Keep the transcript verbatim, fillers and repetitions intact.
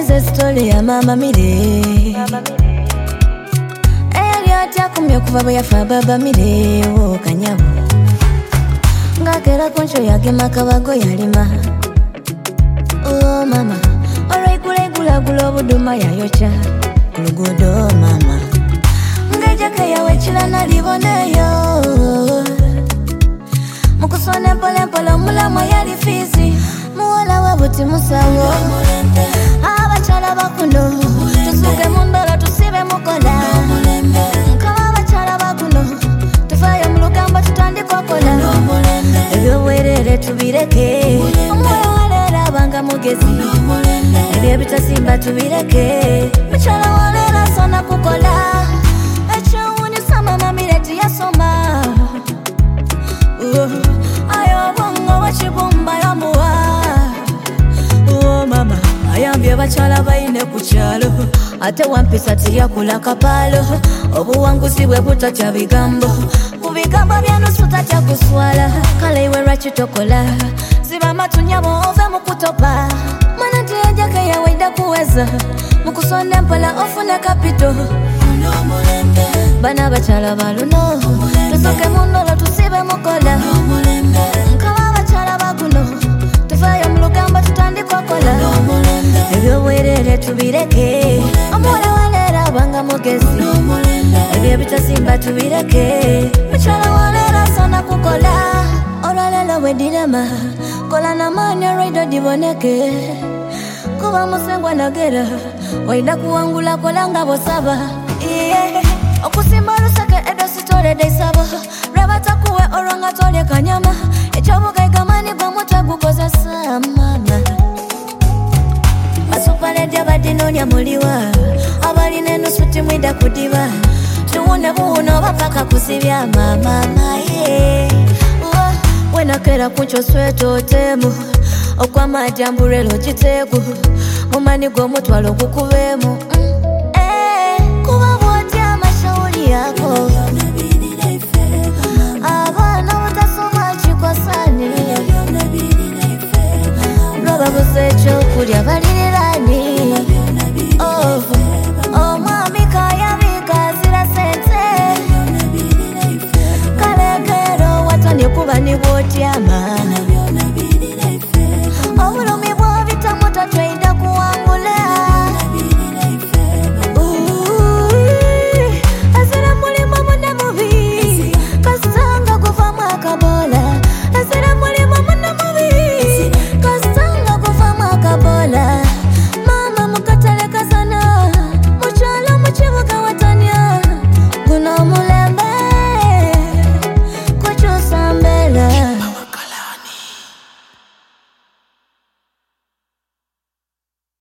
Nze story ya mama Mire Eyali atya kumye kuva bwe yafa baba Mire wo Kanyabo Ngakera kuncho yagema kabago yalima Oh mama Olwaigula igula gula obuduma yayocha Kulugudo mama Ngejaka yawe chila naliboneyo Mukusone mpole mpole mulama yali fizi Muwala wabuti musawo Abachala bakuno Tusuke mundolo tusibe mukola Nkaba abachala bakuno Tufayo mulugamba tutandi kokola Ebyo werere tubireke Omwoyo walera banga mugezi Ebyo bitasimba tubireke Muchala walera sona kukola Echo unisa mama Mireti yasoma Ayo bongo wachibumba ya muwa Oh mama Ayambye bachala baine kuchalo Ate wampisa tiya kula kapalo Obu wangu siwe butacha bigambo Kubigambo byanusu tacha kuswala Kale iwe rachi tokola Siba matunyabo ove mukutopa Mana tiya jake ya waida kuweza Mukusonde mpala ofune kapito Bana bachala baluno Tusoke mundolo tusibe mukola Nkaba bachala bakuno Tufayo mulugamba tutandi kokola Ebyo werere tubireke Omwola walera banga mugezi Ebyo bitasimba tubireke Muchala walera sona kukola Olwalela we dilema Kola na mani raido diboneke Kuba musengwa nagera Waida kuangula kola ngabo saba Yeah Okusimba lusake edo sitole deisabo Rabata kuwe oronga tole kanyama Echobuka ikamani kwa muta kukoza samama Masupale diabadinonya muliwa Abali nenu suti mwida kudiva Tuune buuno wapaka kusibya mama maye Wena kera kuncho sweto temu Okwa majamburelo jitegu Mumani go mutwalo kukuvemu